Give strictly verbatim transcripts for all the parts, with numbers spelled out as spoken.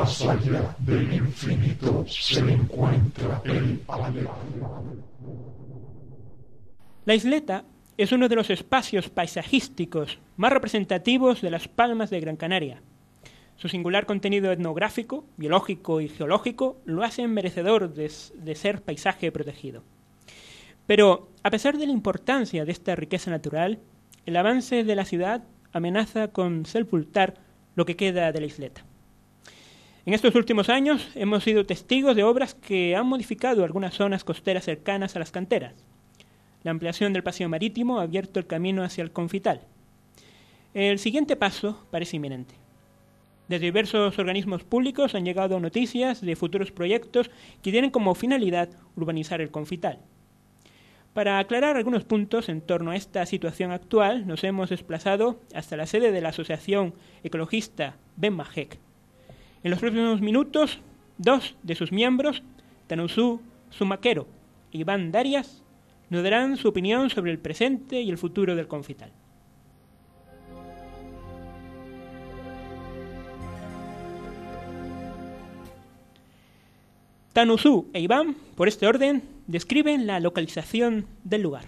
más allá del infinito se encuentra el alma. La isleta es uno de los espacios paisajísticos más representativos de las Palmas de Gran Canaria. Su singular contenido etnográfico, biológico y geológico lo hacen merecedor de, de ser paisaje protegido. Pero, a pesar de la importancia de esta riqueza natural, el avance de la ciudad amenaza con sepultar lo que queda de la isleta. En estos últimos años hemos sido testigos de obras que han modificado algunas zonas costeras cercanas a las canteras. La ampliación del paseo marítimo ha abierto el camino hacia el Confital. El siguiente paso parece inminente. Desde diversos organismos públicos han llegado noticias de futuros proyectos que tienen como finalidad urbanizar el Confital. Para aclarar algunos puntos en torno a esta situación actual, nos hemos desplazado hasta la sede de la Asociación Ecologista Benmajec. En los próximos minutos, dos de sus miembros, Tanusú Zumaquero e Iván Darias, nos darán su opinión sobre el presente y el futuro del Confital. Tanusú e Iván, por este orden, describen la localización del lugar.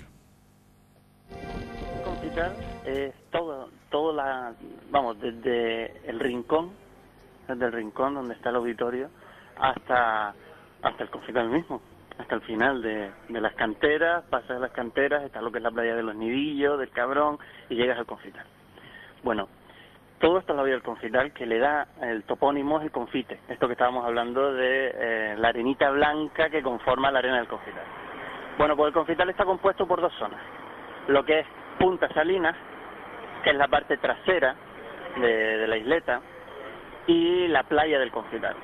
El Confital es todo, todo la, vamos, desde el rincón, desde el rincón donde está el auditorio, hasta, hasta el Confital mismo, hasta el final de, de las canteras, pasas de las canteras, está lo que es la playa de los Nidillos, del Cabrón, y llegas al Confital. Bueno, todo esto es la vía del Confital, que le da el topónimo, es el confite. Esto que estábamos hablando de eh, la arenita blanca que conforma la arena del Confital. Bueno, pues el Confital está compuesto por dos zonas. Lo que es Punta Salinas, que es la parte trasera de, de la isleta, y la playa del Confital.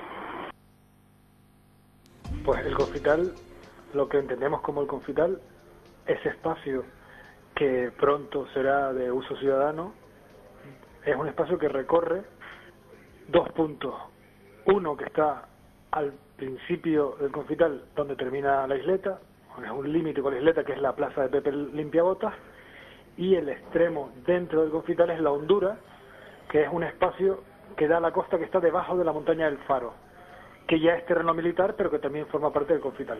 Pues el Confital, lo que entendemos como el Confital, ese espacio que pronto será de uso ciudadano, es un espacio que recorre dos puntos. Uno que está al principio del Confital, donde termina la isleta, es un límite con la isleta, que es la plaza de Pepe Limpiabotas, y el extremo dentro del Confital es la hondura, que es un espacio que da a la costa que está debajo de la montaña del Faro, que ya es terreno militar, pero que también forma parte del Confital.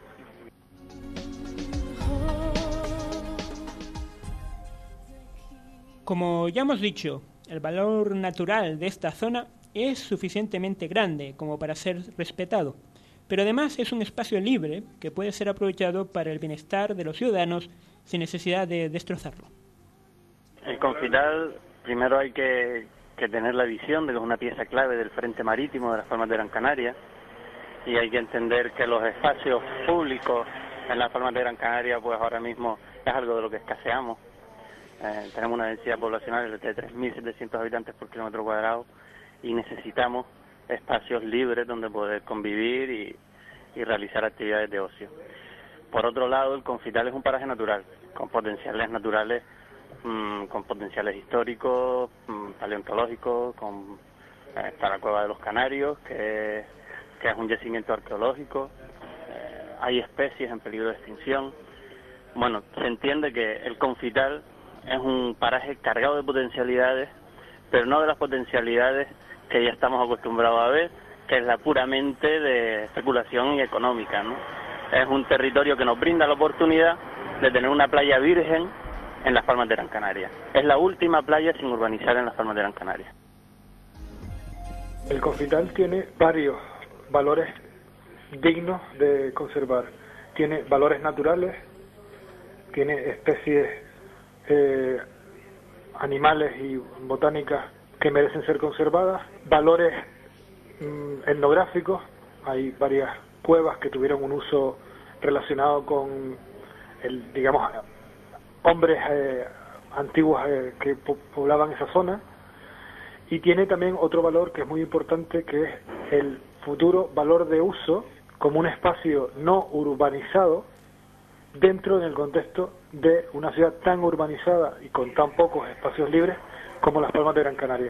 Como ya hemos dicho, el valor natural de esta zona es suficientemente grande como para ser respetado, pero además es un espacio libre que puede ser aprovechado para el bienestar de los ciudadanos sin necesidad de destrozarlo. El Confital, primero hay que, que tener la visión de que es una pieza clave del frente marítimo de las Palmas de Gran Canaria, y hay que entender que los espacios públicos en las Palmas de Gran Canaria pues ahora mismo es algo de lo que escaseamos. Eh, tenemos una densidad poblacional de tres mil setecientos habitantes por kilómetro cuadrado y necesitamos espacios libres donde poder convivir y, y realizar actividades de ocio. Por otro lado, el Confital es un paraje natural, con potenciales naturales, mmm, con potenciales históricos, mmm, paleontológicos, con eh, está la Cueva de los Canarios, que es, que es un yacimiento arqueológico, eh, hay especies en peligro de extinción. Bueno, se entiende que el Confital es un paraje cargado de potencialidades, pero no de las potencialidades que ya estamos acostumbrados a ver, que es la puramente de especulación y económica, ¿no? Es un territorio que nos brinda la oportunidad de tener una playa virgen en las Palmas de Gran Canaria. Es la última playa sin urbanizar en las Palmas de Gran Canaria. El Confital tiene varios valores dignos de conservar. Tiene valores naturales, tiene especies Eh, animales y botánicas que merecen ser conservadas, valores mm, etnográficos, hay varias cuevas que tuvieron un uso relacionado con el, digamos, hombres eh, antiguos eh, que po poblaban esa zona, y tiene también otro valor que es muy importante, que es el futuro valor de uso como un espacio no urbanizado dentro del contexto de una ciudad tan urbanizada y con tan pocos espacios libres como las Palmas de Gran Canaria.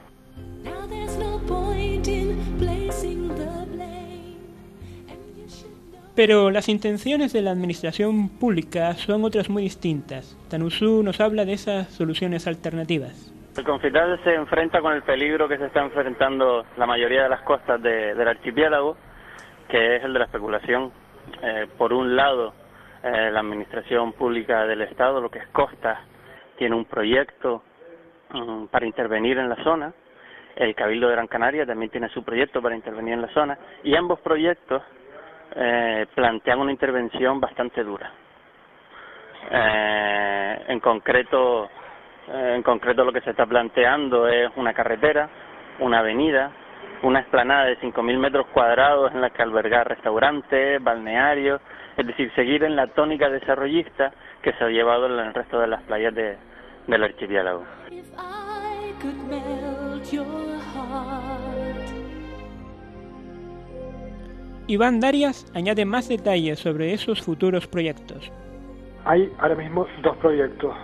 Pero las intenciones de la administración pública son otras muy distintas. Tanusú nos habla de esas soluciones alternativas. El Confital se enfrenta con el peligro que se está enfrentando la mayoría de las costas de, del archipiélago, que es el de la especulación. Eh, por un lado, eh, la Administración Pública del Estado, lo que es Costas, tiene un proyecto um, para intervenir en la zona. El Cabildo de Gran Canaria también tiene su proyecto para intervenir en la zona, y ambos proyectos eh, plantean una intervención bastante dura. Eh, en concreto, eh, en concreto lo que se está planteando es una carretera, una avenida, una explanada de cinco mil metros cuadrados en la que albergar restaurantes, balnearios, es decir, seguir en la tónica desarrollista que se ha llevado en el resto de las playas de, del archipiélago. Iván Darias añade más detalles sobre esos futuros proyectos. Hay ahora mismo dos proyectos.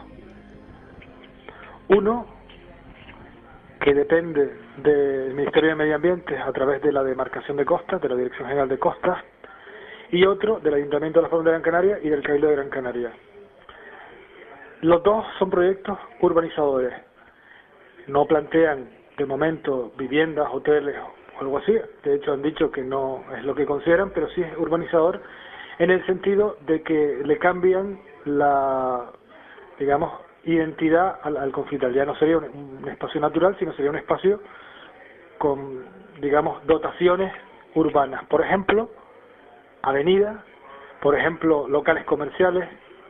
Uno que depende del Ministerio de Medio Ambiente a través de la demarcación de costas, de la Dirección General de Costas, y otro del Ayuntamiento de las Palmas de Gran Canaria y del Cabildo de Gran Canaria. Los dos son proyectos urbanizadores. No plantean de momento viviendas, hoteles o algo así. De hecho han dicho que no es lo que consideran, pero sí es urbanizador en el sentido de que le cambian la, digamos, identidad al, al Confital. Ya no sería un, un espacio natural, sino sería un espacio con, digamos, dotaciones urbanas. Por ejemplo, avenidas, por ejemplo, locales comerciales.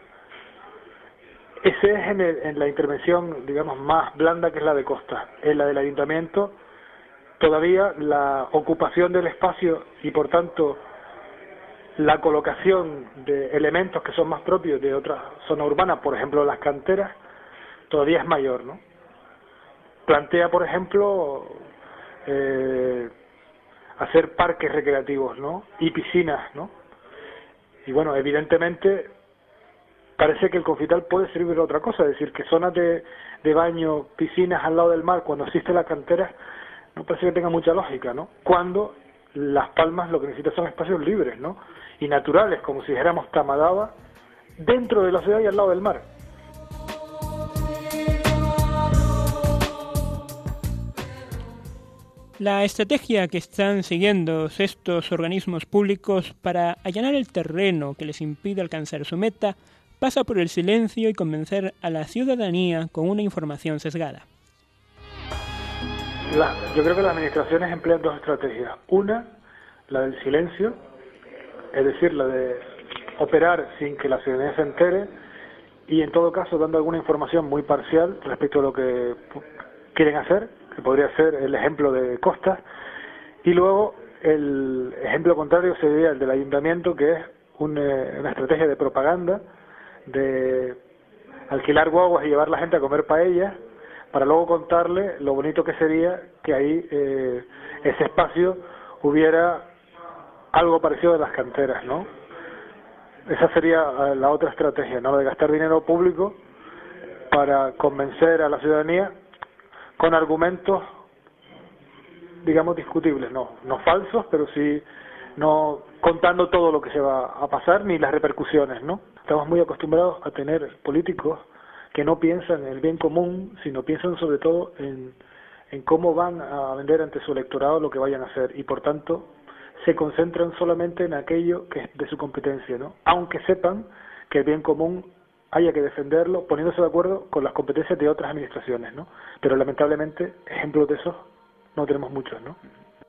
Ese es en, el, en la intervención, digamos, más blanda, que es la de Costa. En la del Ayuntamiento, todavía la ocupación del espacio y, por tanto, la colocación de elementos que son más propios de otras zonas urbanas, por ejemplo las canteras, todavía es mayor, ¿no? Plantea, por ejemplo, eh, hacer parques recreativos, ¿no? Y piscinas, ¿no? Y bueno, evidentemente parece que el Confital puede servir a otra cosa, es decir, que zonas de, de baño, piscinas al lado del mar, cuando existe la cantera, no parece que tenga mucha lógica, ¿no? Cuando Las Palmas lo que necesita son espacios libres, ¿no? Y naturales, como si dijéramos Tamadaba, dentro de la ciudad y al lado del mar. La estrategia que están siguiendo estos organismos públicos para allanar el terreno que les impide alcanzar su meta pasa por el silencio y convencer a la ciudadanía con una información sesgada. La, yo creo que las administraciones emplean dos estrategias. Una, la del silencio, es decir, la de operar sin que la ciudadanía se entere y en todo caso dando alguna información muy parcial respecto a lo que quieren hacer, que podría ser el ejemplo de Costas, y luego el ejemplo contrario sería el del Ayuntamiento, que es un, eh, una estrategia de propaganda, de alquilar guaguas y llevar a la gente a comer paellas, para luego contarle lo bonito que sería que ahí eh, ese espacio hubiera algo parecido de las canteras, ¿no? Esa sería la otra estrategia, ¿no? De gastar dinero público para convencer a la ciudadanía con argumentos, digamos, discutibles, no, no falsos, pero sí no contando todo lo que se va a pasar ni las repercusiones, ¿no? Estamos muy acostumbrados a tener políticos que no piensan en el bien común, sino piensan sobre todo en, en cómo van a vender ante su electorado lo que vayan a hacer, y por tanto se concentran solamente en aquello que es de su competencia, ¿no? Aunque sepan que el bien común haya que defenderlo poniéndose de acuerdo con las competencias de otras administraciones, ¿no? Pero lamentablemente ejemplos de esos no tenemos muchos, ¿no?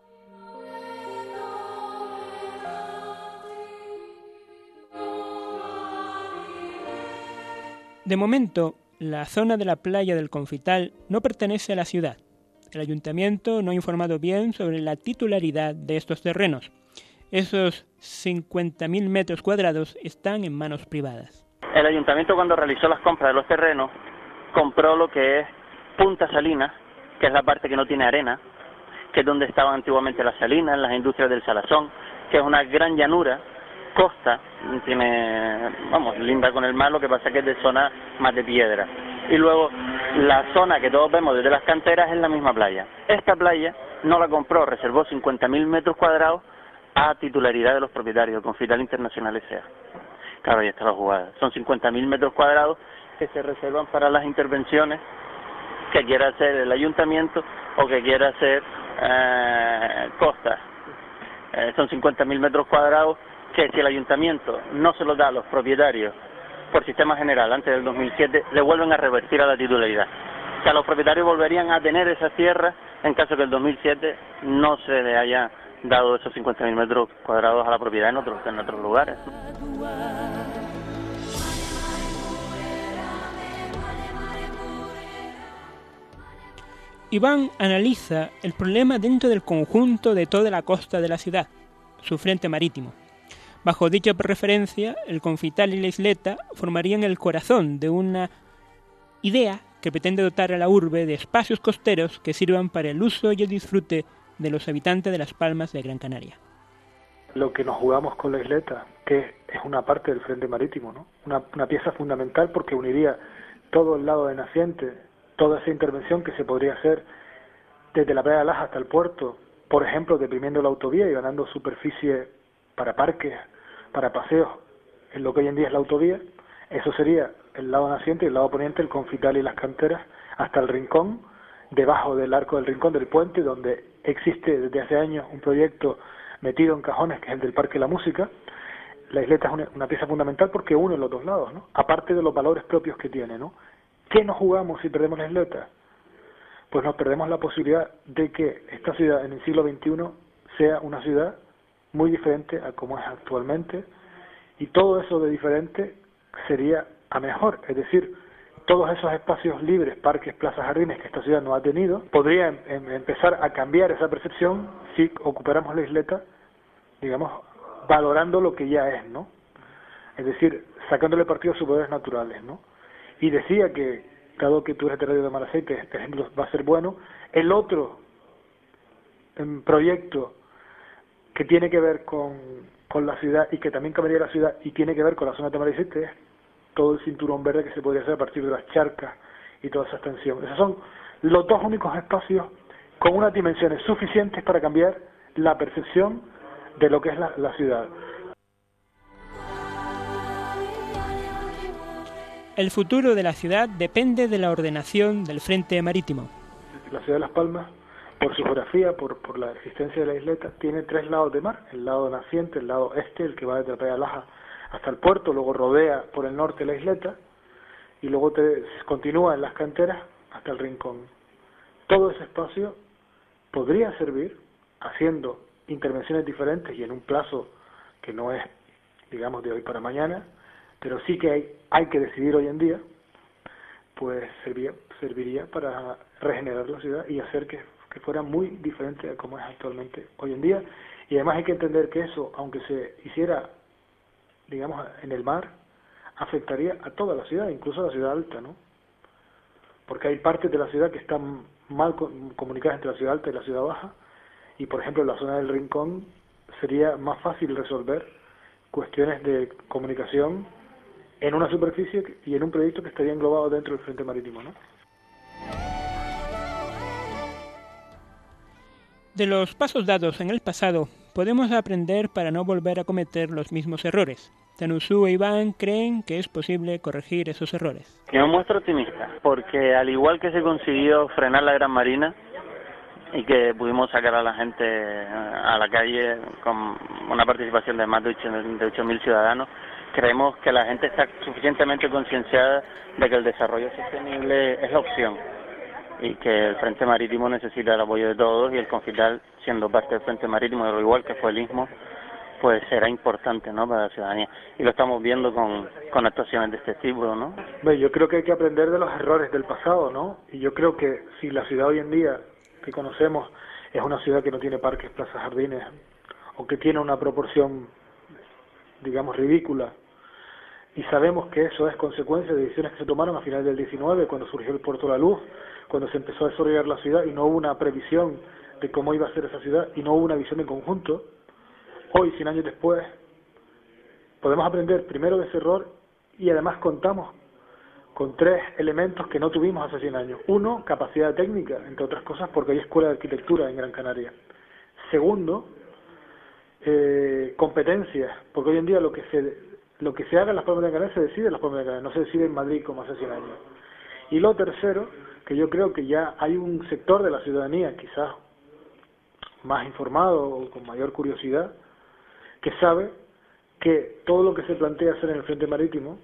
De momento, la zona de la playa del Confital no pertenece a la ciudad. El ayuntamiento no ha informado bien sobre la titularidad de estos terrenos. Esos cincuenta mil metros cuadrados están en manos privadas. El ayuntamiento, cuando realizó las compras de los terrenos, compró lo que es Punta Salinas, que es la parte que no tiene arena, que es donde estaban antiguamente las salinas, las industrias del salazón, que es una gran llanura, costa, tiene, vamos, linda con el mar, lo que pasa que es de zona más de piedra. Y luego la zona que todos vemos desde las canteras es la misma playa. Esta playa no la compró, reservó cincuenta mil metros cuadrados a titularidad de los propietarios, el Confital Internacional S A Claro, ahí está la jugada. Son cincuenta mil metros cuadrados que se reservan para las intervenciones que quiera hacer el ayuntamiento o que quiera hacer eh, costas. Eh, son cincuenta mil metros cuadrados que si el ayuntamiento no se los da a los propietarios por sistema general antes del dos mil siete, le vuelven a revertir a la titularidad. O sea, los propietarios volverían a tener esas tierras en caso que el dos mil siete no se le haya dado esos cincuenta mil metros cuadrados a la propiedad en otros, en otros lugares, ¿no? Iván analiza el problema dentro del conjunto de toda la costa de la ciudad, su frente marítimo. Bajo dicha referencia, el Confital y la isleta formarían el corazón de una idea que pretende dotar a la urbe de espacios costeros que sirvan para el uso y el disfrute de los habitantes de Las Palmas de Gran Canaria. Lo que nos jugamos con la isleta, que es una parte del frente marítimo, ¿no? Una, una pieza fundamental porque uniría todo el lado de naciente, toda esa intervención que se podría hacer desde la playa de Laja hasta el puerto, por ejemplo, deprimiendo la autovía y ganando superficie para parques, para paseos, en lo que hoy en día es la autovía. Eso sería el lado naciente y el lado poniente, el Confital y las canteras, hasta el Rincón, debajo del Arco del Rincón del puente, donde existe desde hace años un proyecto metido en cajones, que es el del Parque de la Música. La isleta es una, una pieza fundamental porque une los dos lados, ¿no? Aparte de los valores propios que tiene, ¿no? ¿Qué nos jugamos si perdemos la isleta? Pues nos perdemos la posibilidad de que esta ciudad en el siglo veintiuno sea una ciudad muy diferente a como es actualmente, y todo eso de diferente sería a mejor, es decir, todos esos espacios libres, parques, plazas, jardines que esta ciudad no ha tenido, podría em, em, empezar a cambiar esa percepción si ocupáramos la isleta, digamos, valorando lo que ya es, ¿no? Es decir, sacándole partido a sus poderes naturales, ¿no? Y decía que, dado que tú eres terreno de Malaceite, este ejemplo va a ser bueno. El otro um, proyecto que tiene que ver con, con la ciudad y que también cambiaría la ciudad y tiene que ver con la zona de Malaceite es todo el cinturón verde que se podría hacer a partir de las charcas y toda esa extensión. Esos son los dos únicos espacios con unas dimensiones suficientes para cambiar la percepción de lo que es la, la ciudad. El futuro de la ciudad depende de la ordenación del frente marítimo. La ciudad de Las Palmas, por su geografía, por, por la existencia de la isleta, tiene tres lados de mar: el lado naciente, el lado este, el que va desde la playa de Laja hasta el puerto, luego rodea por el norte la isleta y luego te continúa en las canteras hasta el Rincón. Todo ese espacio podría servir, haciendo intervenciones diferentes y en un plazo que no es, digamos, de hoy para mañana, pero sí que hay, hay que decidir hoy en día, pues serviría, serviría para regenerar la ciudad y hacer que, que fuera muy diferente a como es actualmente hoy en día. Y además hay que entender que eso, aunque se hiciera, digamos, en el mar, afectaría a toda la ciudad, incluso a la ciudad alta, ¿no? Porque hay partes de la ciudad que están mal comunicadas entre la ciudad alta y la ciudad baja, y por ejemplo en la zona del Rincón sería más fácil resolver cuestiones de comunicación en una superficie y en un proyecto que estaría englobado dentro del frente marítimo, ¿no? De los pasos dados en el pasado, podemos aprender para no volver a cometer los mismos errores. Tanusú e Iván creen que es posible corregir esos errores. Yo me muestro optimista, porque al igual que se consiguió frenar la Gran Marina y que pudimos sacar a la gente a la calle con una participación de más de ocho mil ciudadanos, creemos que la gente está suficientemente concienciada de que el desarrollo sostenible es la opción y que el Frente Marítimo necesita el apoyo de todos, y el Confital, siendo parte del Frente Marítimo, de lo igual que fue el Istmo, pues será importante, ¿no?, para la ciudadanía. Y lo estamos viendo con, con actuaciones de este tipo, ¿no? Bueno, yo creo que hay que aprender de los errores del pasado, ¿no? Y yo creo que si la ciudad hoy en día que conocemos es una ciudad que no tiene parques, plazas, jardines, o que tiene una proporción, digamos, ridícula, y sabemos que eso es consecuencia de decisiones que se tomaron a finales del diecinueve, cuando surgió el Puerto de la Luz, cuando se empezó a desarrollar la ciudad y no hubo una previsión de cómo iba a ser esa ciudad y no hubo una visión de conjunto. Hoy, cien años después, podemos aprender primero de ese error y además contamos con tres elementos que no tuvimos hace cien años. Uno, capacidad técnica, entre otras cosas, porque hay escuela de arquitectura en Gran Canaria. Segundo, eh, competencias, porque hoy en día lo que se lo que se haga en Las Palmas de Gran Canaria se decide en Las Palmas de Gran Canaria, no se decide en Madrid como hace cien años. Y lo tercero, que que yo creo que ya hay un sector de la ciudadanía, quizás más informado o con mayor curiosidad, que sabe que todo lo que se plantea hacer en el frente marítimo,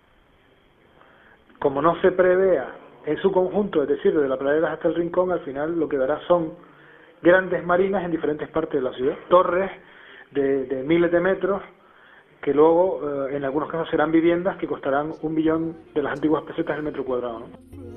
como no se prevea en su conjunto, es decir, desde la pradera hasta el rincón, al final lo que dará son grandes marinas en diferentes partes de la ciudad, torres de, de miles de metros, que luego eh, en algunos casos serán viviendas que costarán un millón de las antiguas pesetas el metro cuadrado, ¿no?